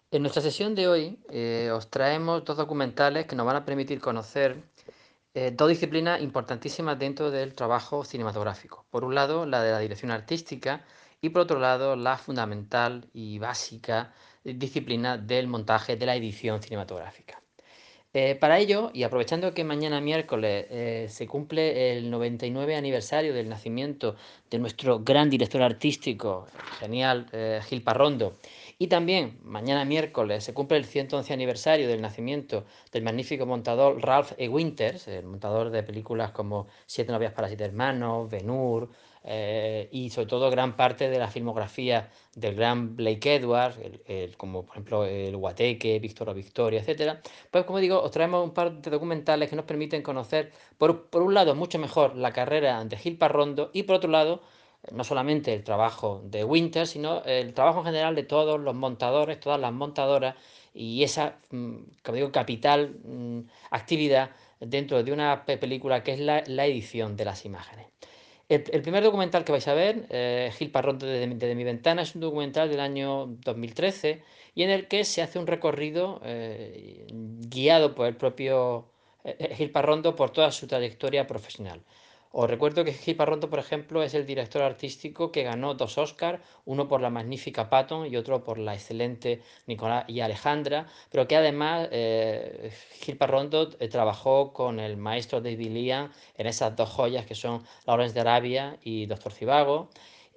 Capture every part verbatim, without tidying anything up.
En nuestra sesión de hoy eh, os traemos dos documentales que nos van a permitir conocer eh, dos disciplinas importantísimas dentro del trabajo cinematográfico. Por un lado, la de la dirección artística y por otro lado, la fundamental y básica disciplina del montaje de la edición cinematográfica. Eh, para ello, y aprovechando que mañana miércoles eh, se cumple el noventa y nueve aniversario del nacimiento de nuestro gran director artístico, genial, eh, Gil Parrondo, y también mañana miércoles se cumple el ciento once aniversario del nacimiento del magnífico montador Ralph E. Winters, el montador de películas como Siete novias para siete hermanos, Ben-Hur, eh, y sobre todo gran parte de la filmografía del gran Blake Edwards, el, el, como por ejemplo el Guateque, Víctor o Victoria, etcétera. Pues como digo, os traemos un par de documentales que nos permiten conocer, por, por un lado, mucho mejor la carrera de Gil Parrondo y por otro lado, no solamente el trabajo de Winter, sino el trabajo en general de todos los montadores, todas las montadoras y esa, mm, como digo, capital mm, actividad dentro de una película que es la, la edición de las imágenes. El, el, primer documental que vais a ver, eh, Gil Parrondo desde, desde mi ventana, es un documental del año dos mil trece y en el que se hace un recorrido eh, guiado por el propio eh, Gil Parrondo por toda su trayectoria profesional. Os recuerdo que Gil Parrondo, por ejemplo, es el director artístico que ganó dos Oscars, uno por la magnífica Patton y otro por la excelente Nicolás y Alejandra, pero que además eh, Gil Parrondo eh, trabajó con el maestro David Lian en esas dos joyas que son Lawrence de Arabia y Doctor Zivago.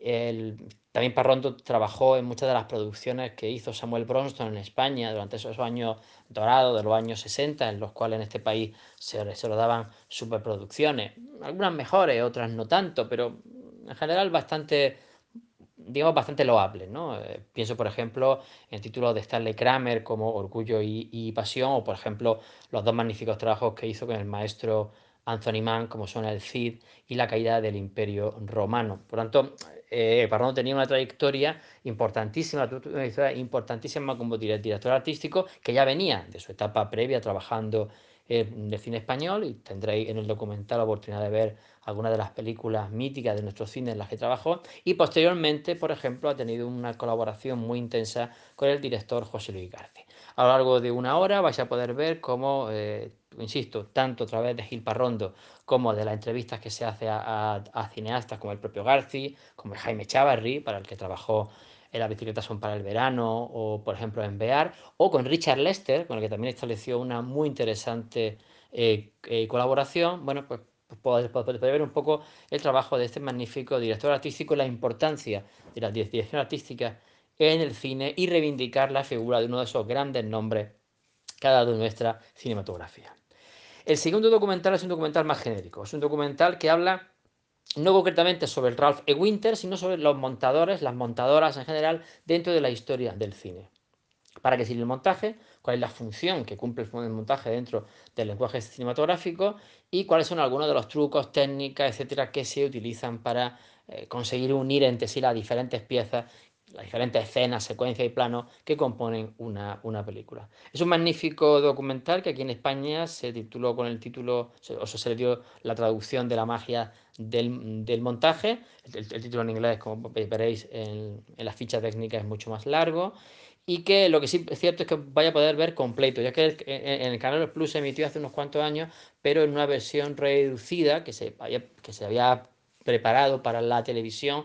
El, también Parrondo trabajó en muchas de las producciones que hizo Samuel Bronston en España durante esos años dorados de los años sesenta, en los cuales en este país se, se lo daban superproducciones. Algunas mejores, otras no tanto, pero en general bastante, digamos, bastante loables, ¿no? Eh, pienso, por ejemplo, en títulos de Stanley Kramer como Orgullo y, y Pasión, o por ejemplo, los dos magníficos trabajos que hizo con el maestro Anthony Mann, como son El Cid y La caída del Imperio Romano. Por tanto, eh, Parrón tenía una trayectoria importantísima, una trayectoria importantísima como director artístico, que ya venía de su etapa previa trabajando de cine español, y tendréis en el documental la oportunidad de ver algunas de las películas míticas de nuestro cine en las que trabajó, y posteriormente, por ejemplo, ha tenido una colaboración muy intensa con el director José Luis García. A lo largo de una hora vais a poder ver cómo, eh, insisto, tanto a través de Gil Parrondo como de las entrevistas que se hace a, a, a cineastas como el propio García, como Jaime Chavarri, para el que trabajó en Las bicicletas son para el verano, o por ejemplo en Bear, o con Richard Lester, con el que también estableció una muy interesante eh, eh, colaboración. Bueno, pues podéis ver un poco el trabajo de este magnífico director artístico, la importancia de la dirección artística en el cine y reivindicar la figura de uno de esos grandes nombres que ha dado nuestra cinematografía. El segundo documental es un documental más genérico, es un documental que habla no concretamente sobre el Ralph E. Winter, sino sobre los montadores, las montadoras en general, dentro de la historia del cine. ¿Para qué sirve el montaje? ¿Cuál es la función que cumple el montaje dentro del lenguaje cinematográfico? ¿Y cuáles son algunos de los trucos, técnicas, etcétera, que se utilizan para eh, conseguir unir entre sí las diferentes piezas, las diferentes escenas, secuencias y planos que componen una, una película? Es un magnífico documental que aquí en España se tituló con el título, o sea, se le dio la traducción de la magia del, del montaje. El, el, título en inglés, como veréis en, en la ficha técnica, es mucho más largo, y que lo que sí es cierto es que vaya a poder ver completo, ya que el, en el Canal Plus se emitió hace unos cuantos años, pero en una versión reducida que se, vaya, que se había preparado para la televisión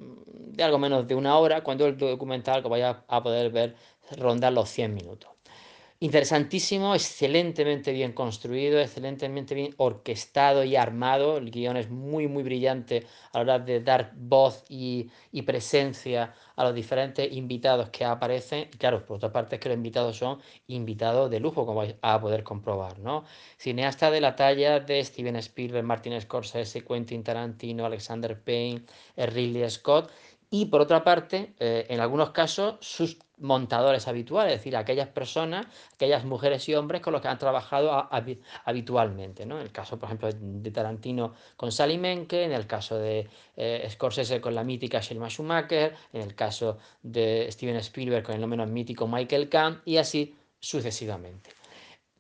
de algo menos de una hora, cuando el documental que vaya a poder ver rondar los cien minutos. Interesantísimo, excelentemente bien construido, excelentemente bien orquestado y armado. El guión es muy, muy brillante a la hora de dar voz y, y presencia a los diferentes invitados que aparecen. Y claro, por otra parte es que los invitados son invitados de lujo, como vais a poder comprobar, ¿no? Cineasta de la talla de Steven Spielberg, Martin Scorsese, Quentin Tarantino, Alexander Payne, Ridley Scott. Y por otra parte, eh, en algunos casos, sus montadores habituales, es decir, aquellas personas, aquellas mujeres y hombres con los que han trabajado a, a, habitualmente, ¿no? En el caso, por ejemplo, de Tarantino con Sally Menke, en el caso de eh, Scorsese con la mítica Shelma Schumacher, en el caso de Steven Spielberg con el no menos mítico Michael Kahn, y así sucesivamente.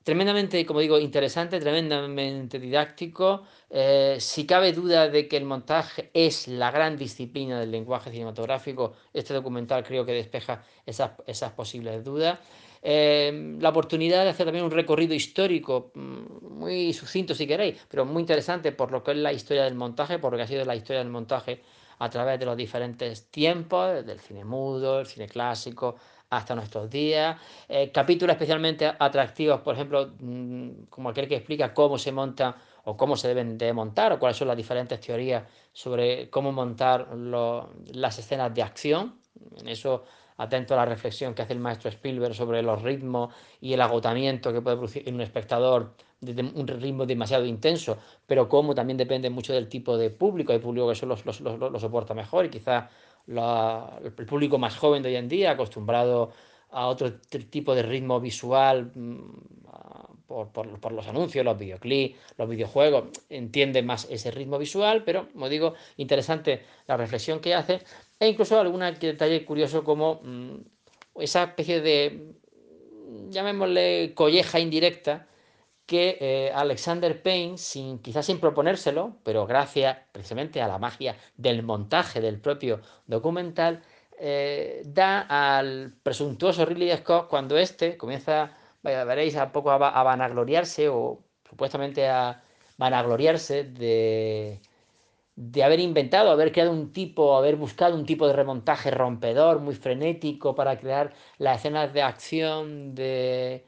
tremendamente, como digo, interesante, tremendamente didáctico. Eh, si cabe duda de que el montaje es la gran disciplina del lenguaje cinematográfico, este documental creo que despeja esas, esas posibles dudas. Eh, la oportunidad de hacer también un recorrido histórico, mm, muy sucinto si queréis, pero muy interesante por lo que es la historia del montaje, por lo que ha sido la historia del montaje a través de los diferentes tiempos, del cine mudo, el cine clásico, hasta nuestros días. Eh, capítulos especialmente atractivos, por ejemplo, mmm, como aquel que explica cómo se monta o cómo se deben de montar o cuáles son las diferentes teorías sobre cómo montar lo, las escenas de acción. En eso, atento a la reflexión que hace el maestro Spielberg sobre los ritmos y el agotamiento que puede producir en un espectador de un ritmo demasiado intenso, pero como también depende mucho del tipo de público. Hay público que eso lo, lo, lo, lo soporta mejor y quizás la, el público más joven de hoy en día, acostumbrado a otro tipo de ritmo visual por, por, por, los anuncios, los videoclips, los videojuegos, entiende más ese ritmo visual, pero como digo, interesante la reflexión que hace e incluso algún detalle curioso como mmm, esa especie de, llamémosle, colleja indirecta que eh, Alexander Payne, sin, quizás sin proponérselo, pero gracias precisamente a la magia del montaje del propio documental, eh, da al presuntuoso Ridley Scott cuando éste comienza, vaya, veréis, a poco a, a vanagloriarse o supuestamente a vanagloriarse de, de haber inventado, haber creado un tipo, haber buscado un tipo de remontaje rompedor, muy frenético para crear las escenas de acción de,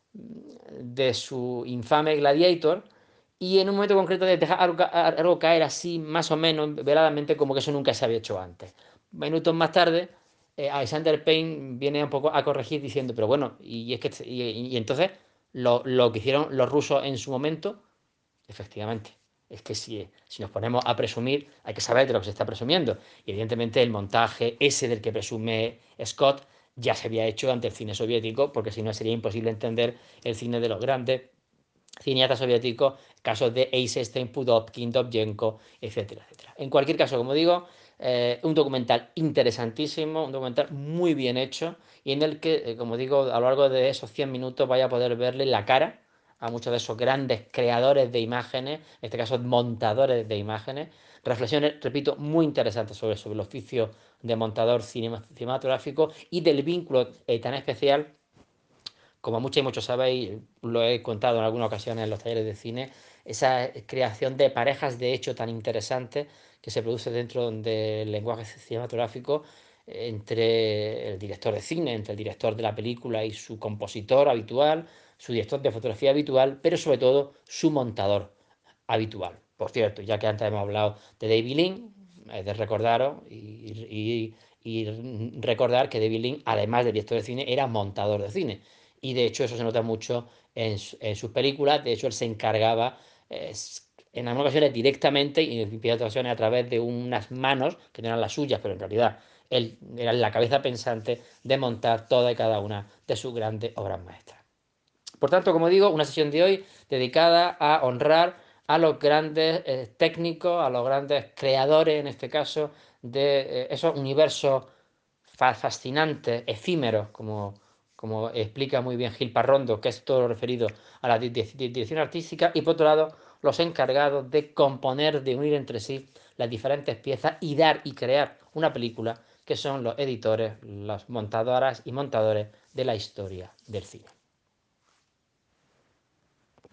de su infame Gladiator, y en un momento concreto de dejar algo, algo caer así más o menos veladamente como que eso nunca se había hecho antes. Minutos más tarde, eh, Alexander Payne viene un poco a corregir diciendo, pero bueno, y es que y, y entonces lo, lo, que hicieron los rusos en su momento, efectivamente, es que si, si nos ponemos a presumir, hay que saber de lo que se está presumiendo. Y evidentemente el montaje ese del que presume Scott ya se había hecho ante el cine soviético, porque si no sería imposible entender el cine de los grandes cineastas soviéticos, casos de Eisenstein, Pudovkin, Dovzhenko, etcétera, etcétera. En cualquier caso, como digo, eh, un documental interesantísimo, un documental muy bien hecho y en el que, eh, como digo, a lo largo de esos cien minutos vaya a poder verle la cara a muchos de esos grandes creadores de imágenes, en este caso montadores de imágenes, reflexiones, repito, muy interesantes sobre, sobre el oficio de montador cinematográfico y del vínculo eh, tan especial, como muchos y muchos sabéis, lo he contado en algunas ocasiones en los talleres de cine, esa creación de parejas de hecho tan interesantes que se produce dentro del lenguaje cinematográfico entre el director de cine, entre el director de la película y su compositor habitual, su director de fotografía habitual, pero sobre todo su montador habitual. Por cierto, ya que antes hemos hablado de David Lean, es de recordaros y, y, y recordar que David Lean, además de director de cine, era montador de cine. Y de hecho eso se nota mucho en, en sus películas. De hecho él se encargaba eh, en algunas ocasiones directamente y en otras ocasiones a través de unas manos que no eran las suyas, pero en realidad él era la cabeza pensante de montar toda y cada una de sus grandes obras maestras. Por tanto, como digo, una sesión de hoy dedicada a honrar a los grandes eh, técnicos, a los grandes creadores, en este caso, de eh, esos universos fascinantes, efímeros, como, como explica muy bien Gil Parrondo, que es todo lo referido a la dirección artística, y por otro lado, los encargados de componer, de unir entre sí las diferentes piezas y dar y crear una película, que son los editores, las montadoras y montadores de la historia del cine.